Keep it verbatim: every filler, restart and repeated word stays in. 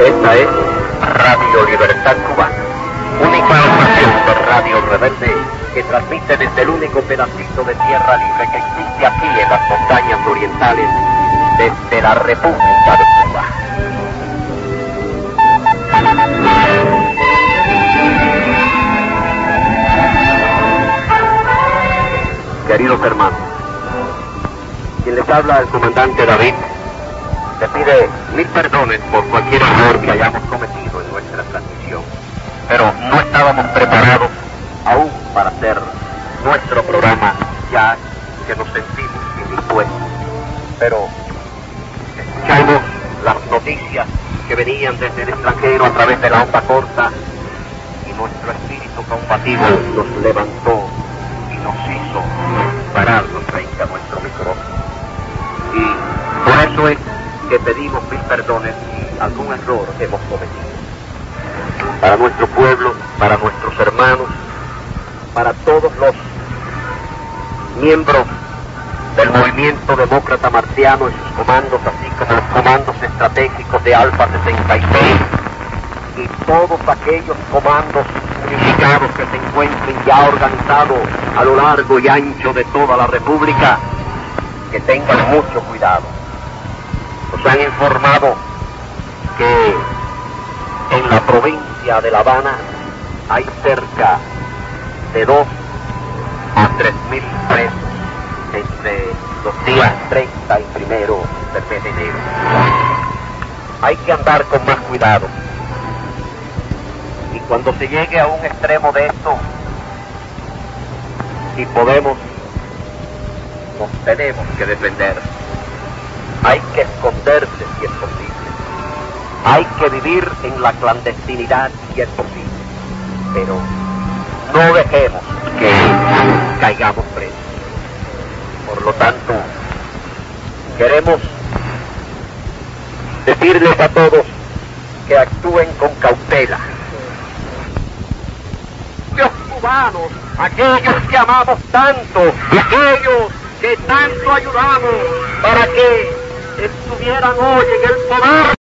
Esta es Radio Libertad Cubana, única estación de radio rebelde que transmite desde el único pedacito de tierra libre que existe aquí en las montañas orientales, desde la República de Cuba. Queridos hermanos, quien les habla, el comandante David, le pide mil perdones por cualquier error que hayamos cometido en nuestra transmisión, pero no estábamos preparados aún para hacer nuestro programa, ya que nos sentimos indispuestos. Pero escuchamos las noticias que venían desde el extranjero a través de la onda corta y nuestro espíritu combativo nos levantó y nos hizo pararnos frente a nuestro micrófono. Y por eso es que pedimos mil perdones si algún error hemos cometido. Para nuestro pueblo, para nuestros hermanos, para todos los miembros del movimiento demócrata marciano y sus comandos, así como los comandos estratégicos de Alfa sesenta y seis y todos aquellos comandos unificados que se encuentren ya organizados a lo largo y ancho de toda la República, que tengan mucho cuidado. Nos han informado que en la provincia de La Habana hay cerca de dos a tres mil presos entre los días treinta y primero del mes de enero. Hay que andar con más cuidado. Y cuando se llegue a un extremo de esto, si podemos, nos tenemos que defender. Hay que esconderse si es posible. Hay que vivir en la clandestinidad si es posible. Pero no dejemos que caigamos presos. Por lo tanto, queremos decirles a todos que actúen con cautela. Los cubanos, aquellos que amamos tanto, aquellos que tanto ayudamos para que estuvieran hoy en el poder.